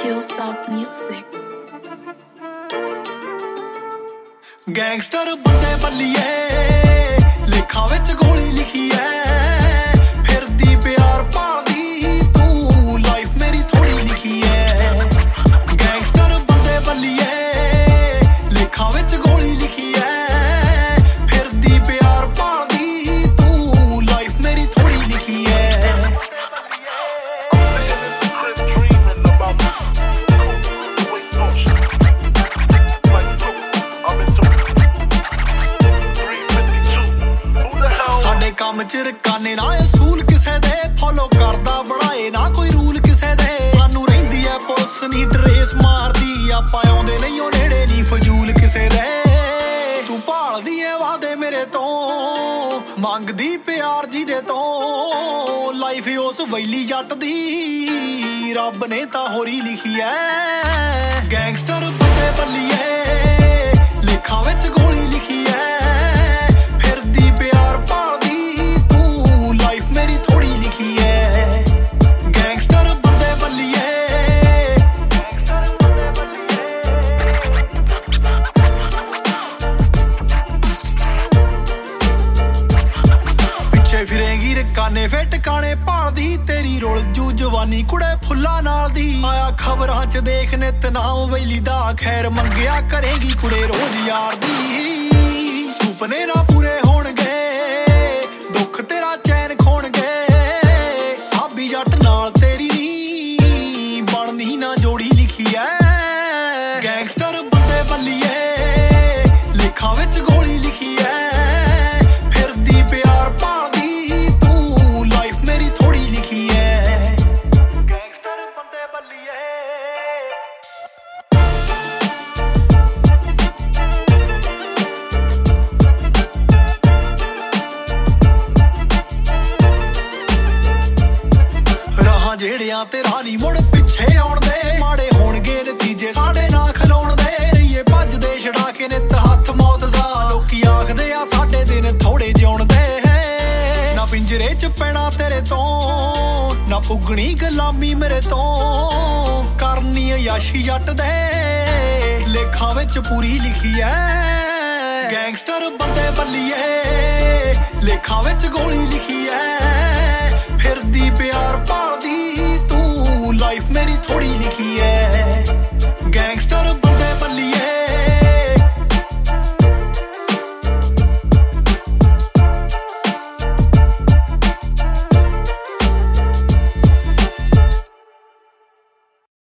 Hillsop Music. Gangster ਬੰਦੇ ਬੱਲੀਏ ਲੇਖਾਂ ਵਿੱਚ ਗੋਲੀ ਲਿਖੀ ਐ ਫਿਰਦੀ ਪਿਆਰ ਭਾਲਦੀ ਤੂੰ ਲਾਈਫ ਮੇਰੀ ਥੋੜੀ ਲਿਖੀ ਐ ਗੈਂਗਸਟਰ ਬੰਦੇ ਬੱਲੀਏ ਲੇਖਾਂ ਵਿੱਚ ਗੋਲੀ ਲਿਖੀ ਐ ਫਿਰਦੀ ਪਿਆਰ ਭਾਲਦੀ ਤੂੰ ਲਾਈਫ ਮੇਰੀ ਥੋੜੀ ਲਿਖੀ ਐ ਕੰਮ ਚ ਰਕਾਨੇ ਨਾ ਅਸੂਲ ਕਿਸੇ ਦੇ ਫੋਲੋ ਕਰਦਾ ਬਣਾਏ ਨਾ ਕੋਈ ਰੂਲ ਕਿਸੇ ਦੇ ਸਾਨੂੰ ਰਹਿੰਦੀ ਐ ਪੁਲਿਸ ਨੀ ਟਰੇਸ ਮਾਰਦੀ ਆਪਾਂ ਆਉਂਦੇ ਨਹੀਂ ਉਹ ਨੇੜੇ ਨੀ ਫਜ਼ੂਲ ਕਿਸੇ ਦੇ ਤੂੰ ਭਾਲਦੀ ਐ ਵਾਦੇ ਮੇਰੇ ਤੋਂ ਮੰਗਦੀ ਪਿਆਰ ਜਿਹਦੇ ਤੋਂ ਲਾਈਫ ਉਸ ਵੈਲੀ ਜੱਟ ਦੀ ਰੱਬ ਨੇ ਤਾਂ ਹੋਰੀ ਲਿਖੀ ਐ ਗੈਂਗਸਟਰ ਬੰਦੇ ਬੱਲੀਏ ਲੇਖਾਂ ਵਿੱਚ ਗੋਲੀ ਲਿਖੀ ਐ ਫਿਰਦੀ ਪਿਆਰ ਭਾਲਦੀ ਮੇਰੀ ਥੋੜੀ ਲਿਖੀ ਐ ਗੈਂਗਸਟਰ ਬੰਦੇ ਬੱਲੀਏ ਪਿੱਛੇ ਫਿਰੇਂਗੀ ਰਕਾਨੇ ਫੇ ਟਿਕਾਣੇ ਭਾਲਦੀ ਤੇਰੀ ਰੁਲ ਜੂ ਜਵਾਨੀ ਕੁੜੇ ਫੁੱਲਾਂ ਨਾਲ ਦੀ ਆਇਆ ਖਬਰਾਂ ਚ ਦੇਖ ਨਿਤ ਨਾਮ ਵੈਲੀ ਦਾ ਖੈਰ ਮੰਗਿਆ ਕਰੇਗੀ ਕੁੜੇ ਰੋਜ਼ ਯਾਰ ਦੀ ਸੁਪਨੇ ਨਾ ਪੂਰੇ ਹੋਣਗੇ ਦੁੱਖ ਤੇਰਾ ਚੈਨ ਖੋਣਗੇ ਸਾਬੀ ਜੱਟ ਨਾਲ ਤੇਰੀ ਨੀ ਬਣਦੀ ਨਾ ਜੋੜੀ ਲਿਖੀ ਐ ਗੈਂਗਸਟਰ ਬੰਦੇ ਬੱਲੀਏ ਲੇਖਾਂ ਵਿੱਚ ਗੋਲੀ ਲਿਖੀ ਐ ਫਿਰਦੀ ਪਿਆਰ ਭਾਲਦੀ ਤੂੰ ਲਾਈਫ ਮੇਰੀ ਥੋੜੀ ਲਿਖੀ ਐ ਗੈਂਗਸਟਰ ਬੰਦੇ ਬੱਲੀਏ ਜਿਹੜਿਆਂ ਤੇ ਰਾਹ ਨੀ ਮੁੜ ਪਿੱਛੇ ਆਉਣ ਦੇ ਮਾੜੇ ਹੋਣਗੇ ਨਤੀਜੇ ਸਾਡੇ ਨਾ ਖਲੋਣ ਦੇ ਰਹੀਏ ਭੱਜਦੇ ਛਡਾ ਕੇ ਨਿੱਤ ਹੱਥ ਮੌਤ ਦਾ ਲੋਕੀ ਆਖਦੇ ਆ ਸਾਡੇ ਦਿਨ ਥੋੜੇ ਜਿਉਣ ਦੇ ਨਾ ਪਿੰਜਰੇ ਚ ਪੈਣਾ ਤੇਰੇ ਤੋਂ ਨਾ ਪੁੱਗਣੀ ਗੁਲਾਮੀ ਮੇਰੇ ਤੋਂ ਕਰਨੀ ਅਯਾਸ਼ੀ ਜੱਟ ਦੇ ਲੇਖਾਂ ਵਿੱਚ ਪੂਰੀ ਲਿਖੀ ਐ ਗੈਂਗਸਟਰ ਬੰਦੇ ਬੱਲੀਏ ਲੇਖਾਂ ਵਿੱਚ ਗੋਲੀ ਲਿਖੀ